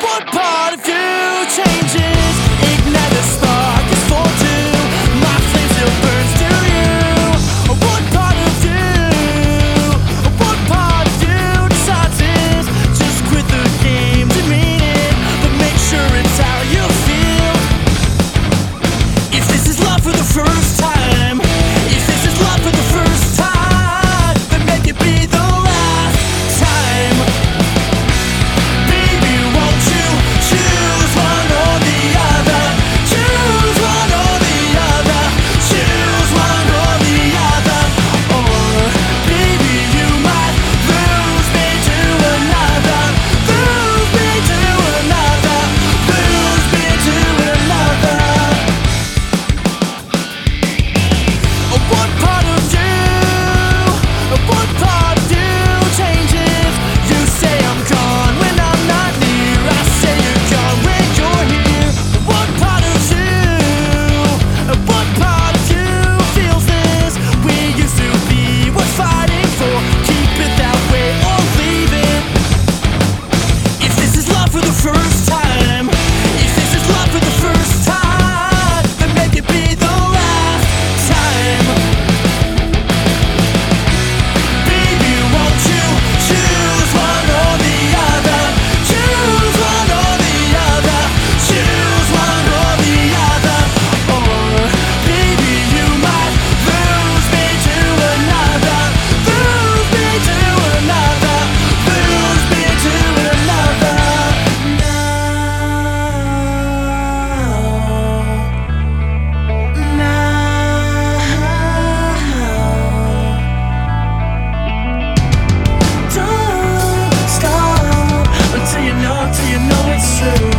What part of you changes? Ignite a spark, it's for two. My flame still burns through you. What part of you? What part of you decides this? Just quit the game, demean it, but make sure it's how you feel. If this is love for the first time, if this is love for the first time, then make it be the last time. Baby, won't you choose one or the other? Choose one or the other. Choose one or the other. Or baby, you might lose me to another. Lose me to another. Lose me to another. What part of you? What part of you changes? You say I'm gone when I'm not near. I say you're gone when you're here. What part of you? What part of you feels this? We used to be worth fighting for. Keep it that way or leave it. If this is love for the first time, if this is love for the first time, then make it be the last time. Baby, won't you choose one or the other? Choose one or the other. Choose one or the other. Or baby, you might lose me to another. Lose me to another. Lose me to another. Don't stop until you know it's true.